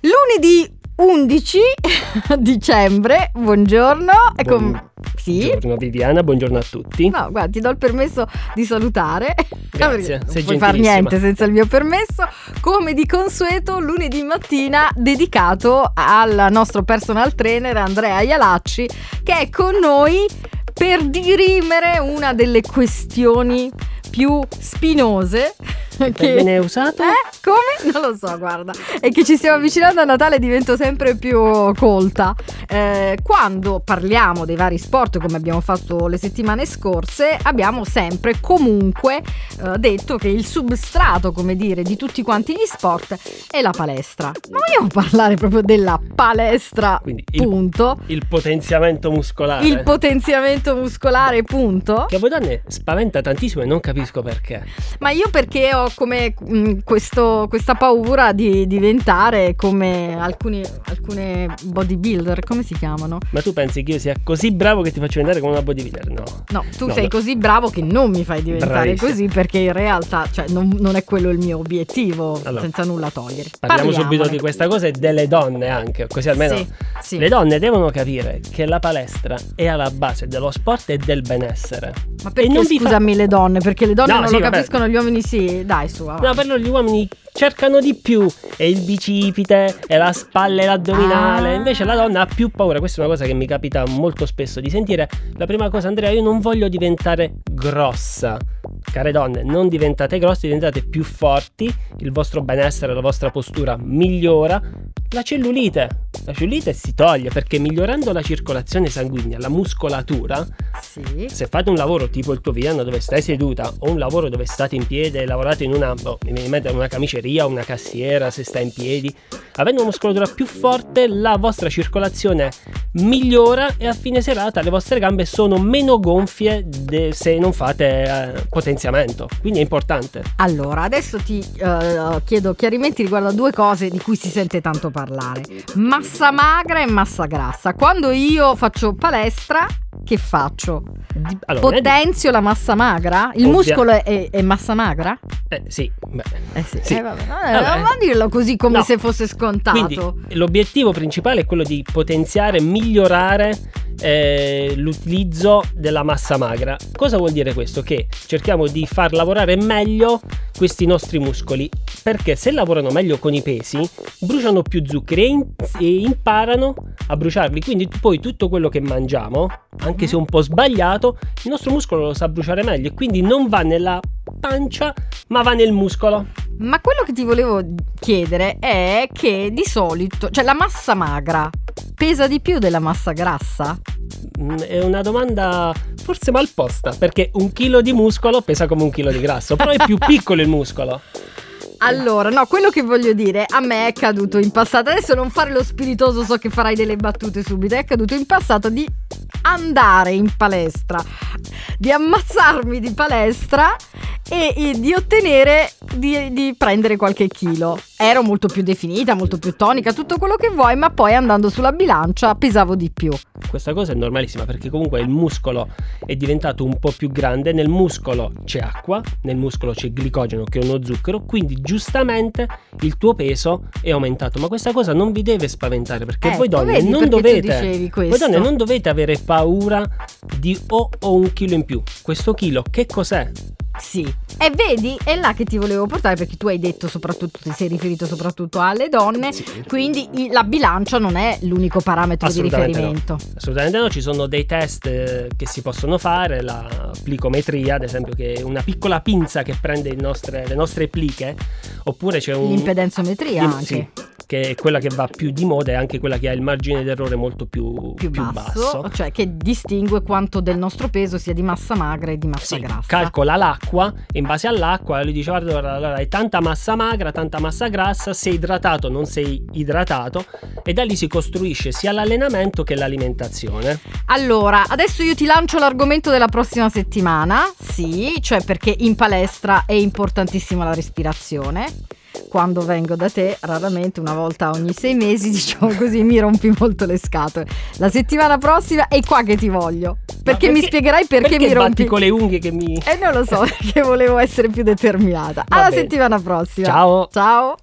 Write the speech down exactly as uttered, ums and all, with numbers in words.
Lunedì undici dicembre, buongiorno. E com- sì? Buongiorno Viviana, buongiorno a tutti. No, guarda, ti do il permesso di salutare. Grazie, non sei puoi far gentilissima. niente senza il mio permesso. Come di consueto, lunedì mattina dedicato al nostro personal trainer Andrea Ialacci, che è con noi per dirimere una delle questioni più spinose. Che viene usato? Eh? Come? Non lo so, guarda. È che ci stiamo avvicinando a Natale e divento sempre più colta. Eh, quando parliamo dei vari sport, come abbiamo fatto le settimane scorse, abbiamo sempre comunque eh, detto che il substrato, come dire, di tutti quanti gli sport è la palestra. Ma vogliamo parlare proprio della palestra, Quindi il, punto. Il potenziamento muscolare. Il potenziamento muscolare, punto. Che a voi donne spaventa tantissimo e non capisco perché. Ma io perché ho come mh, questo, questa paura di diventare come alcuni alcune bodybuilder, come si chiamano? Ma tu pensi che io sia così bravo che ti faccio diventare come una bodybuilder? No. No, tu No, sei no. così bravo che non mi fai diventare Bravissima. così, perché in realtà, cioè, non, non è quello il mio obiettivo, Allora, senza nulla togliere. Parliamo Parliamone. subito di questa cosa e delle donne anche, così almeno Sì, sì. le donne devono capire che la palestra è alla base dello sport e del benessere. Ma E perché non vi fa- scusami le donne? Perché le donne No, non sì, lo vabbè. capiscono, gli uomini sì. Dai, su, avanti. No, per noi gli uomini cercano di più, è il bicipite, è la spalla e l'addominale. Ah. Invece la donna ha più paura. Questa è una cosa che mi capita molto spesso di sentire. La prima cosa, Andrea, io non voglio diventare grossa. Care donne, non diventate grossi, diventate più forti, il vostro benessere, la vostra postura migliora. La cellulite, la cellulite si toglie perché migliorando la circolazione sanguigna, la muscolatura, Sì. se fate un lavoro tipo il tuo Viviana dove stai seduta o un lavoro dove state in piedi e lavorate in una, boh, mi viene in mente una camiceria o una cassiera, se stai in piedi, avendo una muscolatura più forte la vostra circolazione migliora e a fine serata le vostre gambe sono meno gonfie de- se non fate eh, potenziamento, quindi è importante. Allora, adesso ti eh, chiedo chiarimenti riguardo a due cose di cui si sente tanto parlare. Massa magra e massa grassa. Quando io faccio palestra, che faccio? Di- allora, non è di- Potenzio la massa magra? Il Ovvia- muscolo è, è- è massa magra? eh, sì, beh. Eh sì, Sì. Eh, vabbè. Eh, Vabbè. non dirlo così come No. se fosse scontato. Quindi l'obiettivo principale è quello di potenziare, migliorare eh, l'utilizzo della massa magra. Cosa vuol dire questo? Che cerchiamo di far lavorare meglio questi nostri muscoli, perché se lavorano meglio con i pesi bruciano più zuccheri e, in- e imparano a bruciarli, quindi poi tutto quello che mangiamo, anche se un po' sbagliato, il nostro muscolo lo sa bruciare meglio e quindi non va nella pancia ma va nel muscolo. Ma quello che ti volevo chiedere è che di solito, cioè la massa magra pesa di più della massa grassa? Mm, È una domanda forse mal posta, perché un chilo di muscolo pesa come un chilo di grasso, però è più piccolo il muscolo. Allora, no, quello che voglio dire, a me è caduto in passato, adesso non fare lo spiritoso, so che farai delle battute subito, è caduto in passato di andare in palestra, di ammazzarmi di palestra e, e di ottenere, di, di prendere qualche chilo. Ero molto più definita, molto più tonica, tutto quello che vuoi, ma poi andando sulla bilancia pesavo di più. Questa cosa è normalissima perché comunque il muscolo è diventato un po' più grande, nel muscolo c'è acqua, nel muscolo c'è glicogeno che è uno zucchero, quindi giustamente il tuo peso è aumentato, ma questa cosa non vi deve spaventare perché Ecco, voi donne vedi non perché tu dovete dicevi voi questo. donne non dovete avere paura di o ho un chilo in più. Questo chilo che cos'è? Sì, e vedi, è là che ti volevo portare, perché tu hai detto soprattutto, ti sei riferito soprattutto alle donne, Sì. quindi i- la bilancia non è l'unico parametro di Assolutamente riferimento. no. Assolutamente no, ci sono dei test eh, che si possono fare, la plicometria ad esempio, che è una piccola pinza che prende il nostre- le nostre pliche, oppure c'è un... L'impedenzometria Sì, anche. sì, che è quella che va più di moda e anche quella che ha il margine d'errore molto più, Più, più basso, basso. cioè che distingue quanto del nostro peso sia di massa magra e di massa Sì, grassa. calcola l'acqua e in base all'acqua lui dice guarda allora, allora hai tanta massa magra, tanta massa grassa, sei idratato, non sei idratato, e da lì si costruisce sia l'allenamento che l'alimentazione. Allora, adesso io ti lancio l'argomento della prossima settimana, sì, cioè perché in palestra è importantissima la respirazione. Quando vengo da te, raramente una volta ogni sei mesi, diciamo così, mi rompi molto le scatole. La settimana prossima è qua che ti voglio, perché, Ma mi spiegherai perché, perché mi rompi batti con le unghie che mi... E non lo so, perché volevo essere più determinata. Va Alla bene. settimana prossima. Ciao. Ciao.